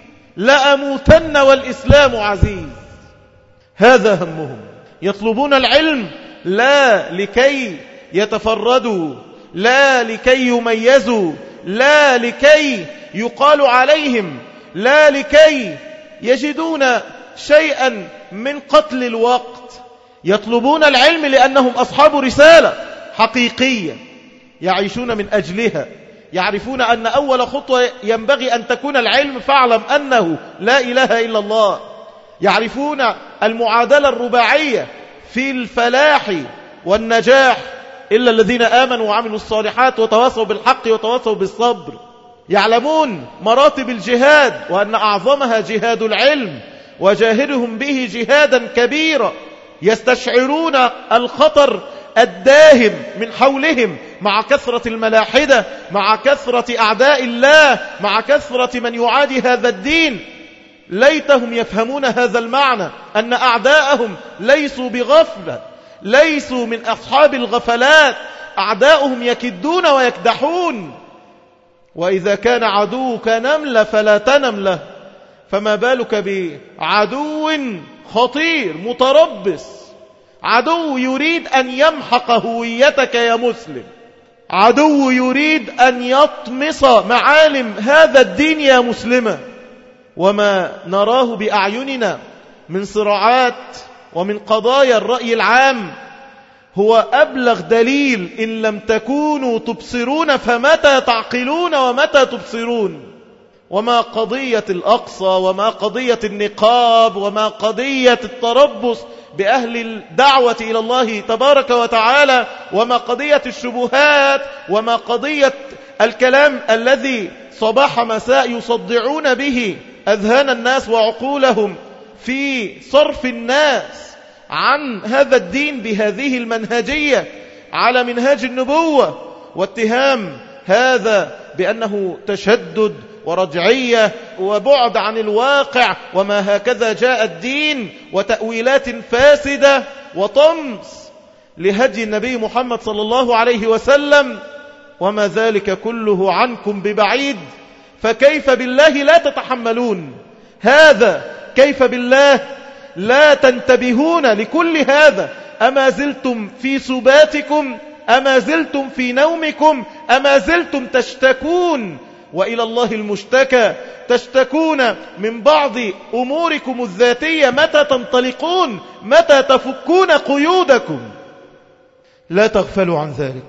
لأموتن والإسلام عزيز. هذا همهم. يطلبون العلم لا لكي يتفردوا، لا لكي يميزوا، لا لكي يقال عليهم، لا لكي يجدون شيئا من قتل الوقت، يطلبون العلم لأنهم أصحاب رسالة حقيقية يعيشون من أجلها، يعرفون أن أول خطوة ينبغي أن تكون العلم، فاعلم أنه لا إله إلا الله. يعرفون المعادلة الرباعية في الفلاح والنجاح، إلا الذين آمنوا وعملوا الصالحات وتواصوا بالحق وتواصوا بالصبر. يعلمون مراتب الجهاد وأن أعظمها جهاد العلم، وجاهدهم به جهادا كبيرا. يستشعرون الخطر الداهم من حولهم مع كثرة الملاحدة، مع كثرة أعداء الله، مع كثرة من يعادي هذا الدين. ليتهم يفهمون هذا المعنى، أن أعداءهم ليسوا بغفلة، ليسوا من أصحاب الغفلات، أعداؤهم يكدون ويكدحون. وإذا كان عدوك نملة فلا تنم له، فما بالك بعدو خطير متربص، عدو يريد أن يمحق هويتك يا مسلم، عدو يريد أن يطمس معالم هذا الدين يا مسلمة. وما نراه بأعيننا من صراعات ومن قضايا الرأي العام هو أبلغ دليل إن لم تكونوا تبصرون فمتى تعقلون ومتى تبصرون. وما قضية الأقصى، وما قضية النقاب، وما قضية التربص بأهل الدعوة إلى الله تبارك وتعالى، وما قضية الشبهات، وما قضية الكلام الذي صباح مساء يصدعون به أذهان الناس وعقولهم في صرف الناس عن هذا الدين بهذه المنهجية على منهاج النبوة، واتهام هذا بأنه تشدد ورجعية وبعد عن الواقع، وما هكذا جاء الدين، وتأويلات فاسدة وطمس لهدي النبي محمد صلى الله عليه وسلم. وما ذلك كله عنكم ببعيد، فكيف بالله لا تتحملون هذا؟ كيف بالله لا تنتبهون لكل هذا؟ أما زلتم في سباتكم؟ أما زلتم في نومكم؟ أما زلتم تشتكون وإلى الله المشتكى، تشتكون من بعض أموركم الذاتية؟ متى تنطلقون؟ متى تفكون قيودكم؟ لا تغفلوا عن ذلك.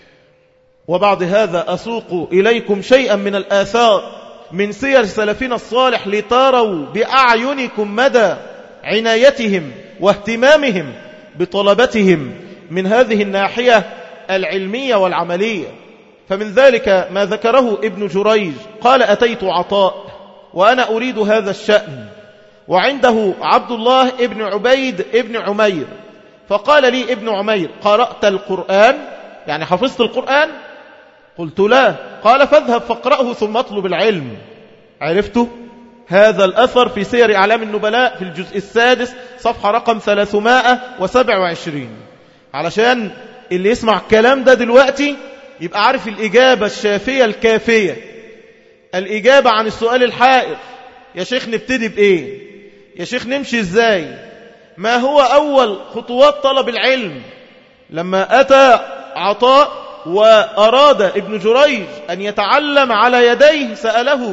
وبعد هذا أسوق إليكم شيئا من الآثار من سير سلفنا الصالح لتروا بأعينكم مدى عنايتهم واهتمامهم بطلبتهم من هذه الناحية العلمية والعملية. فمن ذلك ما ذكره ابن جريج قال: أتيت عطاء وأنا أريد هذا الشأن، وعنده عبد الله ابن عبيد ابن عمير، فقال لي ابن عمير: قرأت القرآن؟ يعني حفظت القرآن؟ قلت: لا. قال: فاذهب فاقرأه ثم اطلب العلم. عرفته؟ هذا الأثر في سير أعلام النبلاء في الجزء السادس صفحة رقم ثلاثمائة وسبعة وعشرين، علشان اللي يسمع الكلام ده دلوقتي يبقى عارف الإجابة الشافية الكافية، الإجابة عن السؤال الحائر. يا شيخ نبتدي بإيه؟ يا شيخ نمشي إزاي؟ ما هو أول خطوات طلب العلم؟ لما أتى عطاء وأراد ابن جريج أن يتعلم على يديه سأله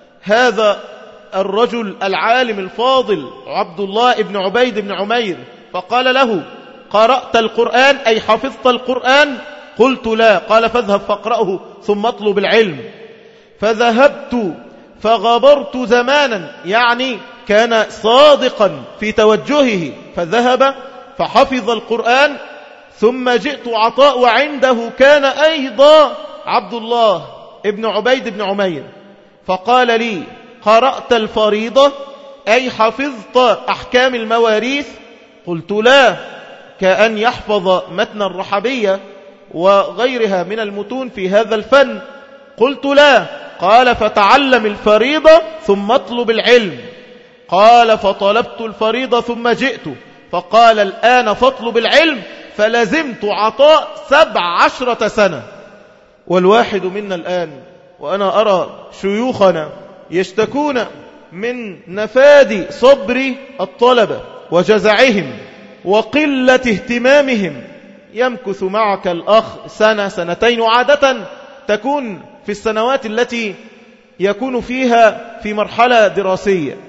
هذا الرجل العالم الفاضل عبد الله ابن عبيد بن عمير، فقال له: قرأت القرآن أي حفظت القرآن؟ قلت: لا. قال: فاذهب فاقرأه ثم اطلب العلم. فذهبت فغبرت زمانا، يعني كان صادقا في توجهه، فذهب فحفظ القرآن. ثم جئت عطاء وعنده كان أيضا عبد الله ابن عبيد بن عمير، فقال لي: قرأت الفريضة أي حفظت أحكام المواريث؟ قلت: لا. كأن يحفظ متن الرحبية وغيرها من المتون في هذا الفن. قلت: لا. قال: فتعلم الفريضة ثم اطلب العلم. قال: فطلبت الفريضة ثم جئت، فقال: الآن فاطلب العلم. فلزمت عطاء سبع عشرة سنة. والواحد منا الآن وأنا أرى شيوخنا يشتكون من نفاد صبر الطلبة وجزعهم وقلة اهتمامهم. يمكث معك الأخ سنة سنتين، وعادة تكون في السنوات التي يكون فيها في مرحلة دراسية،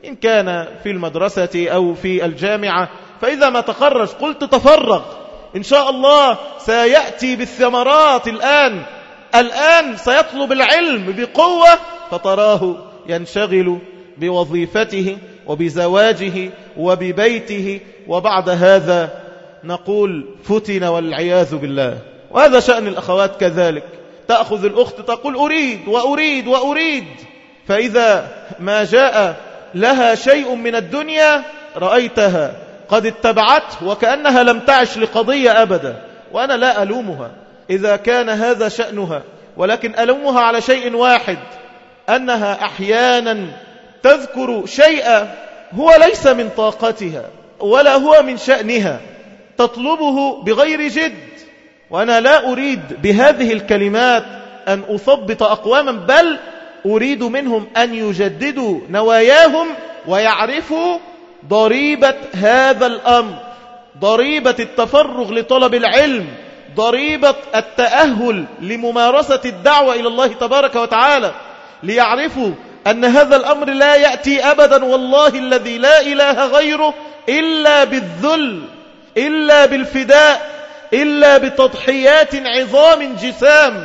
إن كان في المدرسة أو في الجامعة، فإذا ما تخرج قلت تفرغ، إن شاء الله سيأتي بالثمرات الآن الآن سيطلب العلم بقوة، فتراه ينشغل بوظيفته وبزواجه وببيته، وبعد هذا نقول فتن والعياذ بالله. وهذا شأن الأخوات كذلك، تأخذ الأخت تقول أريد وأريد وأريد، فإذا ما جاء لها شيء من الدنيا رأيتها قد اتبعته وكأنها لم تعش لقضية أبدا. وأنا لا ألومها إذا كان هذا شأنها، ولكن ألومها على شيء واحد، أنها أحيانا تذكر شيئا هو ليس من طاقتها ولا هو من شأنها، تطلبه بغير جد. وأنا لا أريد بهذه الكلمات أن أثبط أقواما، بل أريد منهم أن يجددوا نواياهم ويعرفوا ضريبة هذا الأمر، ضريبة التفرغ لطلب العلم، ضريبة التأهل لممارسة الدعوة إلى الله تبارك وتعالى، ليعرفوا أن هذا الأمر لا يأتي أبدا والله الذي لا إله غيره إلا بالذل، إلا بالفداء، إلا بتضحيات عظام جسام،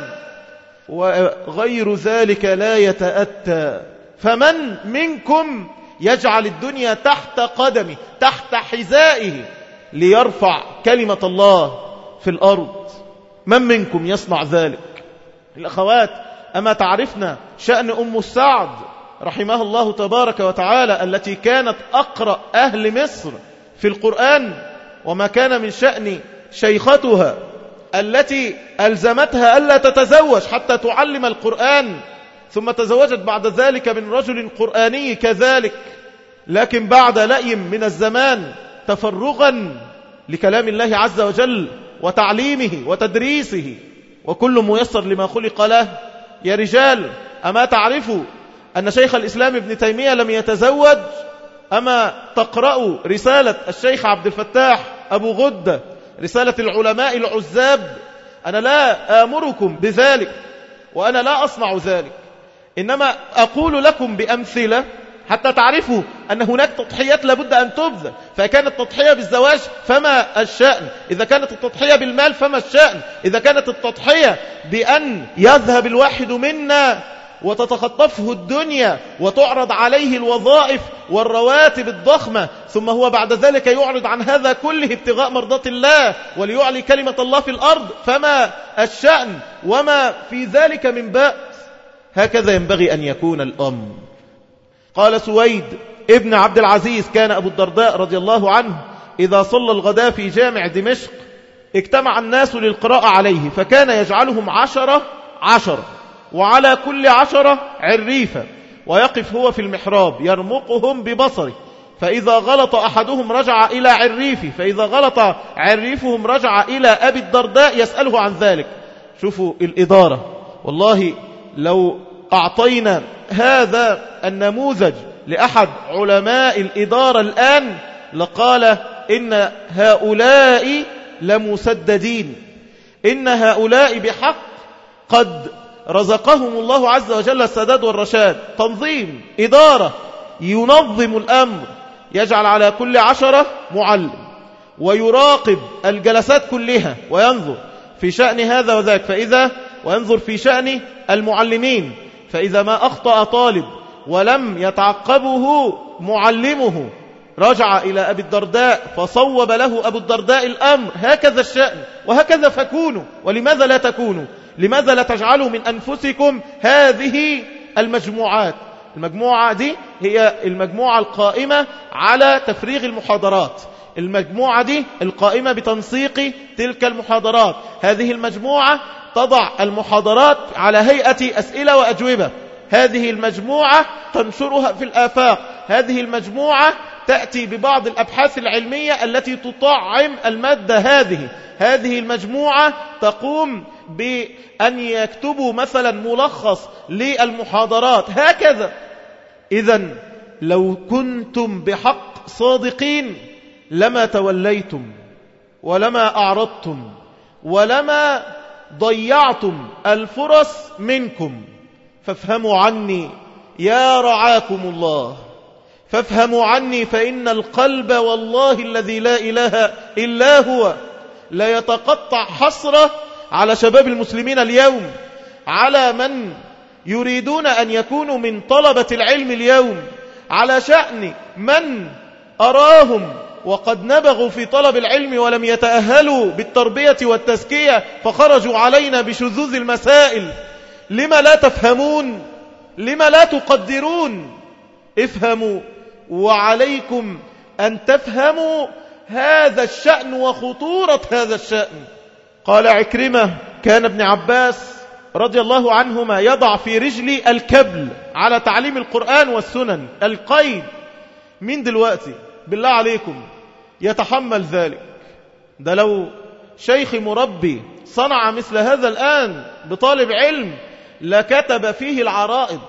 وغير ذلك لا يتأتى. فمن منكم يجعل الدنيا تحت قدمه تحت حذائه ليرفع كلمة الله في الأرض؟ من منكم يصنع ذلك؟ الأخوات، أما تعرفنا شأن أم السعد رحمها الله تبارك وتعالى التي كانت أقرأ أهل مصر في القرآن، وما كان من شأن شيختها التي ألزمتها ألا تتزوج حتى تعلم القرآن، ثم تزوجت بعد ذلك من رجل قرآني كذلك، لكن بعد لئيم من الزمان تفرغا لكلام الله عز وجل وتعليمه وتدريسه، وكل ميسر لما خلق له. يا رجال، أما تعرفوا أن شيخ الإسلام ابن تيمية لم يتزوج؟ أما تقرأوا رسالة الشيخ عبد الفتاح أبو غدة، رسالة العلماء العزاب؟ أنا لا آمركم بذلك وأنا لا أصنع ذلك، إنما أقول لكم بأمثلة حتى تعرفوا أن هناك تضحيات لابد أن تبذل. فكانت التضحية بالزواج فما الشأن، إذا كانت التضحية بالمال فما الشأن، إذا كانت التضحية بأن يذهب الواحد منا وتتخطفه الدنيا وتعرض عليه الوظائف والرواتب الضخمة، ثم هو بعد ذلك يعرض عن هذا كله ابتغاء مرضات الله وليعلي كلمة الله في الأرض، فما الشأن وما في ذلك من بأس؟ هكذا ينبغي أن يكون الأمر. قال سويد ابن عبد العزيز: كان أبو الدرداء رضي الله عنه إذا صلى الغداء في جامع دمشق اجتمع الناس للقراءة عليه، فكان يجعلهم عشرة عشرة، وعلى كل عشرة عريفة، ويقف هو في المحراب يرمقهم ببصره، فإذا غلط أحدهم رجع إلى عريفه، فإذا غلط عريفهم رجع إلى أبي الدرداء يسأله عن ذلك. شوفوا الإدارة، والله لو أعطينا هذا النموذج لأحد علماء الإدارة الآن لقال إن هؤلاء لمسددين، إن هؤلاء بحق قد رزقهم الله عز وجل السداد والرشاد. تنظيم، إدارة، ينظم الأمر، يجعل على كل عشرة معلم، ويراقب الجلسات كلها وينظر في شأن هذا وذاك، فإذا وينظر في شأن المعلمين، فإذا ما أخطأ طالب ولم يتعقبه معلمه رجع إلى أبي الدرداء فصوب له أبو الدرداء الأمر. هكذا الشأن، وهكذا فكونوا. ولماذا لا تكونوا؟ لماذا لا تجعلوا من أنفسكم هذه المجموعات؟ المجموعة دي هي المجموعة القائمة على تفريغ المحاضرات، المجموعة دي القائمة بتنسيق تلك المحاضرات، هذه المجموعة تضع المحاضرات على هيئة أسئلة وأجوبة، هذه المجموعة تنشرها في الآفاق، هذه المجموعة تأتي ببعض الأبحاث العلمية التي تطعم المادة هذه، هذه المجموعة تقوم بأن يكتبوا مثلا ملخص للمحاضرات، هكذا. إذن لو كنتم بحق صادقين لما توليتم ولما أعرضتم ولما ضيعتم الفرص منكم. فافهموا عني يا رعاكم الله، فافهموا عني فإن القلب والله الذي لا إله إلا هو لا يتقطع حسرة على شباب المسلمين اليوم، على من يريدون أن يكونوا من طلبة العلم اليوم، على شأن من أراهم وقد نبغوا في طلب العلم ولم يتأهلوا بالتربية والتزكية فخرجوا علينا بشذوذ المسائل. لما لا تفهمون؟ لما لا تقدرون؟ افهموا، وعليكم أن تفهموا هذا الشأن وخطورة هذا الشأن. قال عكرمة: كان ابن عباس رضي الله عنهما يضع في رجلي الكبل على تعليم القرآن والسنن، القيد. من دلوقتي بالله عليكم يتحمل ذلك؟ ده لو شيخ مربي صنع مثل هذا الآن بطالب علم لكتب فيه العرائض،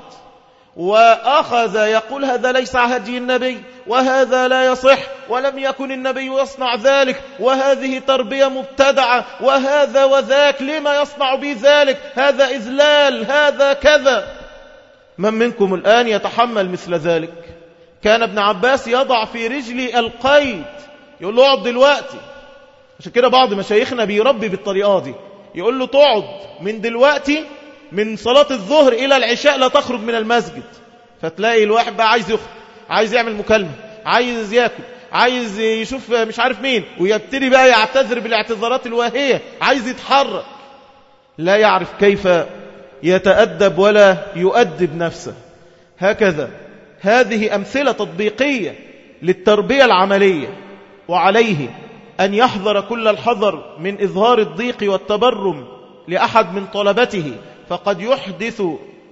وأخذ يقول هذا ليس هدي النبي، وهذا لا يصح، ولم يكن النبي يصنع ذلك، وهذه تربية مبتدعة، وهذا وذاك، لما يصنع بي ذلك، هذا إذلال، هذا كذا. من منكم الآن يتحمل مثل ذلك؟ كان ابن عباس يضع في رجلي القيد، يقول له اقعد دلوقتي. عشان كده بعض مشايخنا بيربي بالطريقة دي، يقول له تقعد من دلوقتي، من صلاة الظهر إلى العشاء لا تخرج من المسجد. فتلاقي الواحد بقى عايز يخرج، عايز يعمل مكالمة، عايز ياكل، عايز يشوف مش عارف مين، ويبتدي بقى يعتذر بالاعتذارات الواهية، عايز يتحرك، لا يعرف كيف يتأدب ولا يؤدب نفسه. هكذا هذه أمثلة تطبيقية للتربية العملية، وعليه أن يحذر كل الحذر من إظهار الضيق والتبرم لأحد من طلبته، فقد يحدث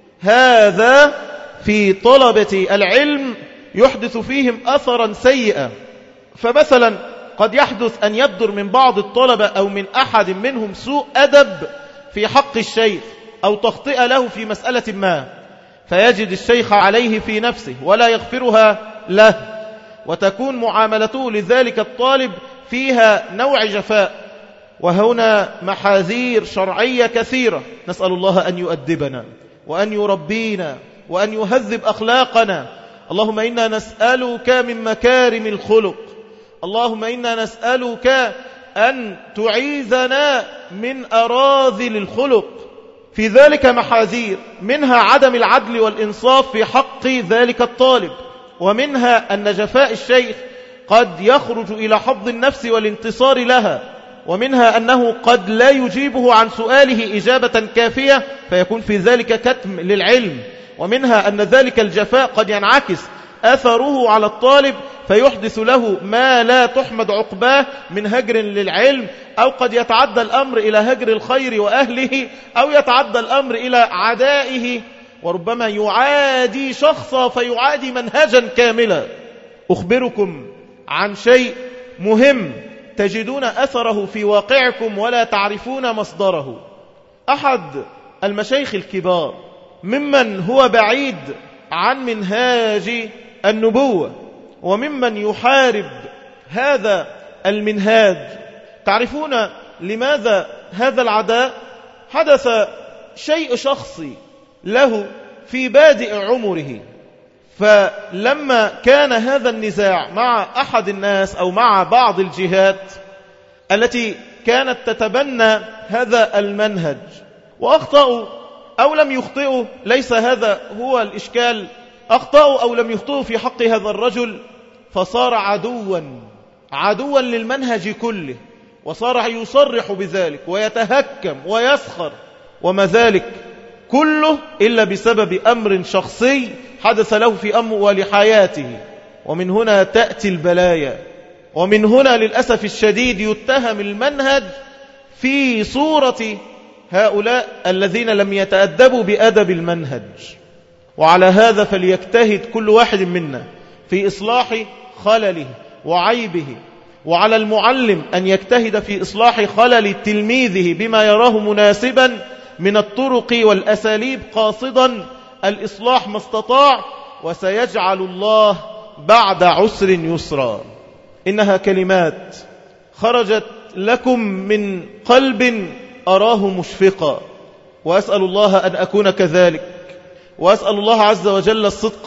هذا في طلبة العلم، يحدث فيهم أثرا سيئا. فمثلا قد يحدث أن يبدر من بعض الطلبة أو من أحد منهم سوء أدب في حق الشيخ أو تخطئ له في مسألة ما، فيجد الشيخ عليه في نفسه ولا يغفرها له، وتكون معاملته لذلك الطالب فيها نوع جفاء. وهنا محاذير شرعية كثيرة، نسأل الله أن يؤدبنا وأن يربينا وأن يهذب أخلاقنا. اللهم إنا نسألك من مكارم الخلق، اللهم إنا نسألك أن تعيذنا من أراذل الخلق. في ذلك محاذير، منها عدم العدل والإنصاف في حق ذلك الطالب، ومنها أن جفاء الشيخ قد يخرج إلى حظ النفس والانتصار لها، ومنها أنه قد لا يجيبه عن سؤاله إجابة كافية فيكون في ذلك كتم للعلم، ومنها أن ذلك الجفاء قد ينعكس أثره على الطالب فيحدث له ما لا تحمد عقباه من هجر للعلم، أو قد يتعدى الأمر إلى هجر الخير وأهله، أو يتعدى الأمر إلى عدائه، وربما يعادي شخصا فيعادي منهجا كاملا. أخبركم عن شيء مهم تجدون أثره في واقعكم ولا تعرفون مصدره. أحد المشايخ الكبار ممن هو بعيد عن منهاج النبوة وممن يحارب هذا المنهاج، تعرفون لماذا هذا العداء؟ حدث شيء شخصي له في بادئ عمره، فلما كان هذا النزاع مع أحد الناس أو مع بعض الجهات التي كانت تتبنى هذا المنهج وأخطأوا أو لم يخطئوا، ليس هذا هو الإشكال، أخطأوا أو لم يخطئوا في حق هذا الرجل، فصار عدوا عدوا للمنهج كله، وصار يصرح بذلك ويتهكم ويسخر، وما ذلك كله إلا بسبب أمر شخصي حدث له في أموال حياته. ومن هنا تأتي البلايا، ومن هنا للأسف الشديد يتهم المنهج في صورة هؤلاء الذين لم يتأدبوا بأدب المنهج. وعلى هذا فليجتهد كل واحد منا في إصلاح خلله وعيبه، وعلى المعلم أن يجتهد في إصلاح خلل تلميذه بما يراه مناسبا من الطرق والأساليب، قاصدا الإصلاح ما استطاع، وسيجعل الله بعد عسر يسرا. إنها كلمات خرجت لكم من قلب أراه مشفقا، وأسأل الله أن أكون كذلك، وأسأل الله عز وجل الصدق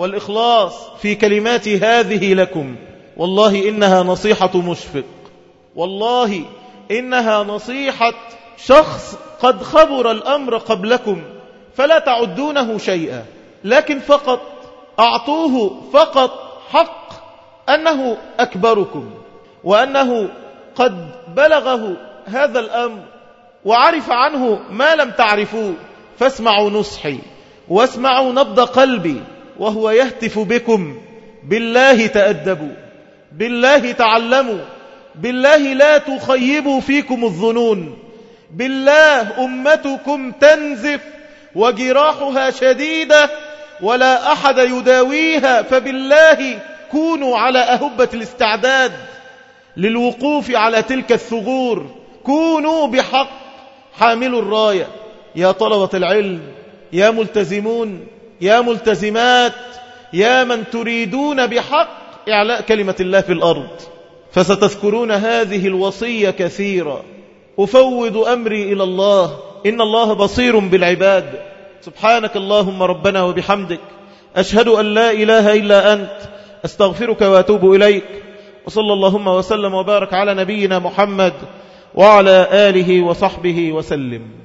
والإخلاص في كلماتي هذه لكم. والله إنها نصيحة مشفق، والله إنها نصيحة شخص قد خبر الأمر قبلكم فلا تعدونه شيئا، لكن فقط أعطوه فقط حق أنه أكبركم، وأنه قد بلغه هذا الأمر وعرف عنه ما لم تعرفوه، فاسمعوا نصحي واسمعوا نبض قلبي وهو يهتف بكم: بالله تأدبوا، بالله تعلموا، بالله لا تخيبوا فيكم الظنون، بالله أمتكم تنزف وجراحها شديدة ولا أحد يداويها، فبالله كونوا على أهبة الاستعداد للوقوف على تلك الثغور، كونوا بحق حاملوا الراية. يا طلبة العلم، يا ملتزمون، يا ملتزمات، يا من تريدون بحق إعلاء كلمة الله في الأرض، فستذكرون هذه الوصية كثيرا. أفوض أمري إلى الله، إن الله بصير بالعباد. سبحانك اللهم ربنا وبحمدك، أشهد أن لا إله إلا أنت، أستغفرك وأتوب إليك. وصلى اللهم وسلم وبارك على نبينا محمد وعلى آله وصحبه وسلم.